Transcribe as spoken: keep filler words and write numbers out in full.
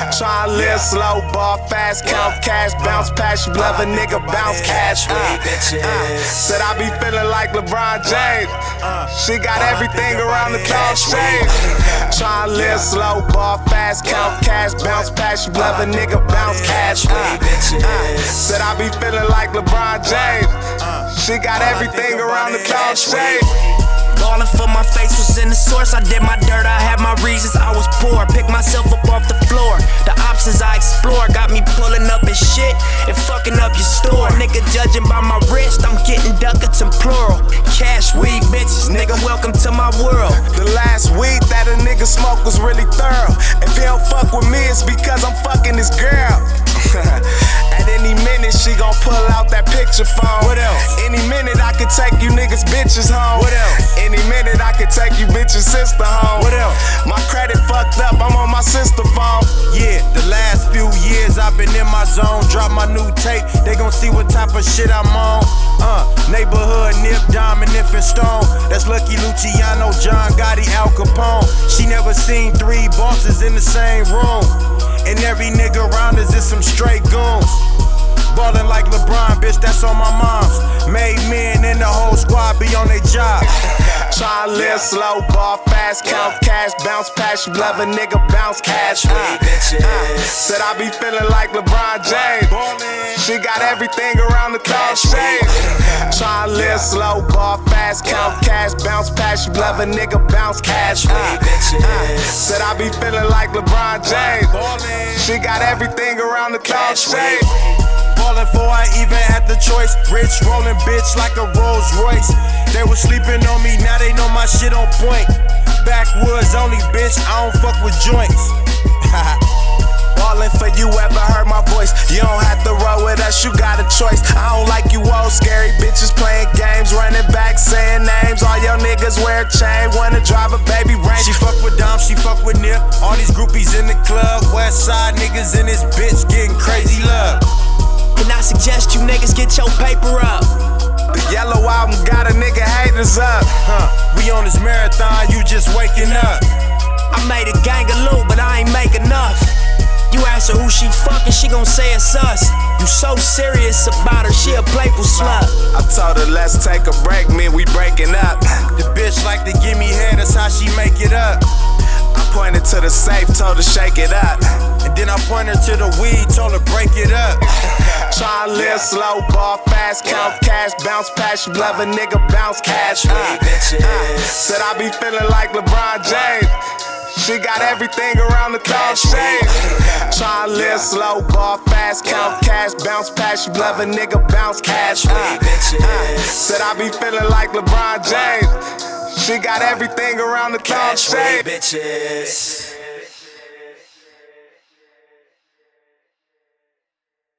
Tryna live slow, ball fast, count cash, bounce past you, love a nigga, bounce cash. Uh, uh, said I be feeling like LeBron James. She got everything around the clock shade. Tryna live slow, ball fast, count cash, bounce past you, love a nigga, bounce cash. Uh, uh, said I be feeling like LeBron James. She got everything around the clock shade. Ballin' for my face was in the source. I did my dirt, I had my reasons. I was poor, picked myself up off the floor. The options I explore got me pulling up and shit and fucking up your store. Nigga judging by my wrist, I'm getting ducats and plural. Cash, weed, bitches, nigga, welcome to my world. The last weed that a nigga smoked was really thorough. If he don't fuck with me, it's because I'm fucking this girl. At any minute, she gon' pull out that picture phone. What else? Any minute, I could take you niggas bitches home. What else? Any minute, I could take you bitches sister home. What else? My credit fucked up, I'm on my sister phone. Yeah, the last few years I've been in my zone. Drop my new tape, they gon' see what type of shit I'm on. Uh, neighborhood, Nip, Diamond, Infant Stone. That's Lucky Luciano, John Gotti, Al Capone. She never seen three bosses in the same room. And every nigga around us is some straight goons. Ballin' like LeBron, bitch, that's on my mom's. Made men and the whole squad be on their job. Tryna live slow, ball fast, count cash, bounce past you, love a nigga, bounce cash. Uh, uh, said I be feeling like LeBron James. She got everything around the clock shade. Tryna live slow, ball fast, count cash, bounce past you, love a nigga, bounce cash. Uh, uh, said I be feeling like LeBron James. She got everything around the clock shade. Ballin' before I even had the choice. Rich rollin' bitch like a Rolls Royce. They was sleeping on me, now they know my shit on point. Backwoods only, bitch, I don't fuck with joints. Ballin' for you, ever heard my voice? You don't have to roll with us, you got a choice. I don't like you old scary bitches playing games, running back, saying names. All your niggas wear a chain, wanna drive a baby Range. She fuck with Dom, she fuck with Nip. All these groupies in the club, West Side niggas in this bitch getting crazy love. And I suggest you niggas get your paper up. The Yellow Album got a nigga haters up. Huh, we on this marathon, you just waking up. I made a gang of loot, but I ain't make enough. You ask her who she fucking, she gon' say it's us. You so serious about her, she a playful slut. I told her let's take a break, man, we breaking up. The bitch like to give me head, that's how she make it up. I pointed to the safe, told her shake it up. And then I pointed to the weed, told her break it up. Tryna live slow, ball fast, count cash, bounce past you, love a nigga, bounce cash. Uh, uh, said I be feeling like LeBron James. She got everything around the clock shade. Tryna live slow, ball fast, count cash, bounce past you, love a nigga, bounce cash. Uh, uh, said I be feeling like LeBron James. She got everything around the clock shade. Bitches.